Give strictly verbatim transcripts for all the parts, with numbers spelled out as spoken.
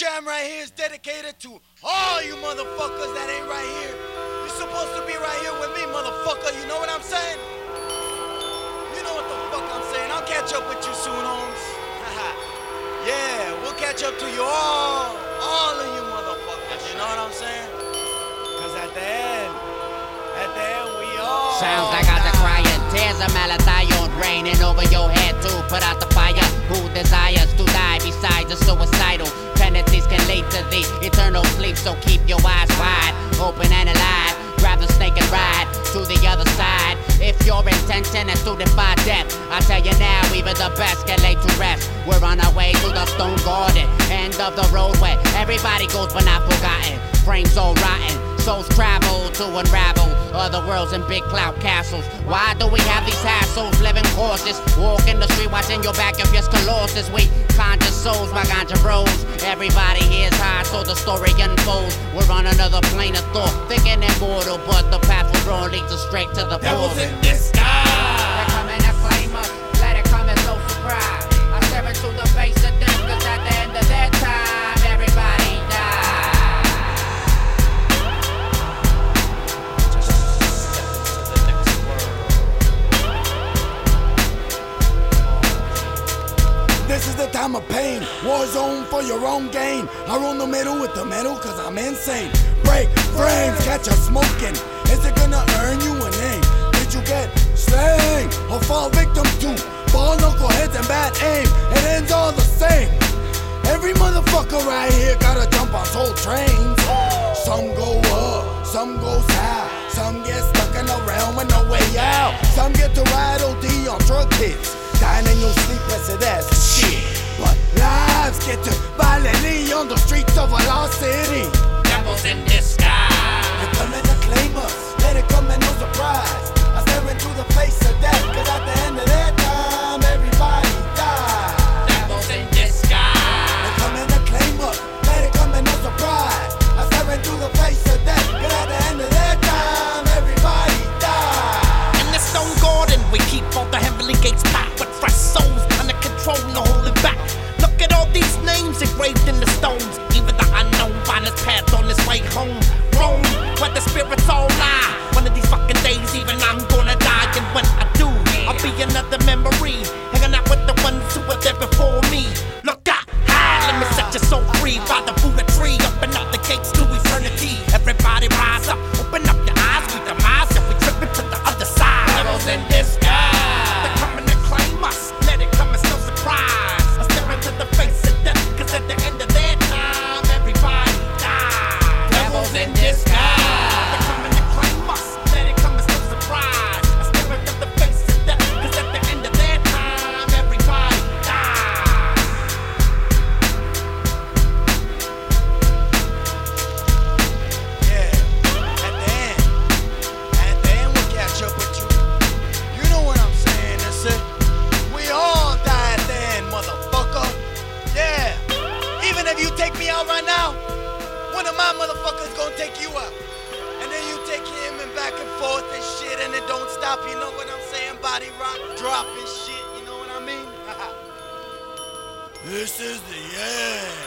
jam right here is dedicated to all you motherfuckers that ain't right here. You're supposed to be right here with me, motherfucker. You know what I'm saying? You know what the fuck I'm saying. I'll catch up with you soon, Holmes. Yeah, we'll catch up to you all. All of you motherfuckers. You know what I'm saying? Because at the end, at the end, we all... Sounds like I the crying, tears of malathion raining over your head to put out the fire. Who desires to die besides the suicidal? Penalties can lead to the eternal sleep, so keep your eyes wide, open and alive. Grab the snake and ride to the other side. If your intention is to defy death, I tell you now, even the best can lay to rest. We're on our way to the stone garden, end of the roadway. Everybody goes but not forgotten. Frames all rotten, souls travel to unravel other worlds and big cloud castles. Why do we have these hassles? Living cautious, walk in the street watching your back if you're colossus. We conscious souls, my ganja bros. Everybody here's high, so the story unfolds. We're on another plane of thought, thinking immortal, but the path we're on leads us straight to the Devils portal. in disguise. They're coming to claim us, let it come as no surprise. I stare into the face of death, cause at the end of their time, everybody dies. This is the time of pain, war zone for your own gain. I roll the middle with the metal cause I'm insane. Break frames, catch us smoking. Is it gonna earn you a name? Did you get slain or fall victim to ball knuckleheads and bad aim? It ends all the same. Every motherfucker right here gotta jump on soul trains. Some go up, some go south. Some get stuck in a realm with no way out. Some get to ride O D on drug hits, dying in your sleep, blessed as shit. But lives get to violently on the streets of a lost city. Devils in disguise. They're coming to claim us, let it come and no surprise. I stare into the face of death, cause at the end of their time, everybody dies. Devils in disguise. They're coming to claim us, let it come and no surprise. I stare into the face of death, cause at the end of their time, everybody dies. In the stone garden, we keep all the heavenly gates packed with fresh souls under control, no holding back. Look at all these names engraved in the stones. Even the unknown find his path on his way home. Rome, where the spirits all lie. One of these fucking days, even I'm gonna die. And when I do, I'll be another memory, hanging out with the ones who were there before me. Look out high, let me set your soul free by the Buddha tree. Open up the gates to eternity. Everybody rise up, open up your eyes. We demise if we tripping to the other side. Devils in disguise. They're coming to claim us, let it come as no surprise. I stare into the face of death, cause at the end of their time, everybody dies. Devils in disguise. They're coming to claim us, let it come as no surprise. I stare into the face of death, cause at the end of their time, everybody dies. Yeah, at the end, at the end we'll catch up with you. You know what I'm saying, is it? We all die at the end, motherfucker. Yeah, even if you take me out right now, one of my motherfuckers gonna take you out. And then you take him and back and forth and shit, and it don't stop, you know what I'm saying? Body rock, drop and shit, you know what I mean? This is the end.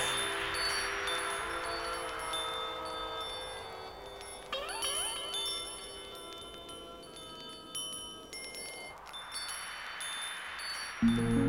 Thank you.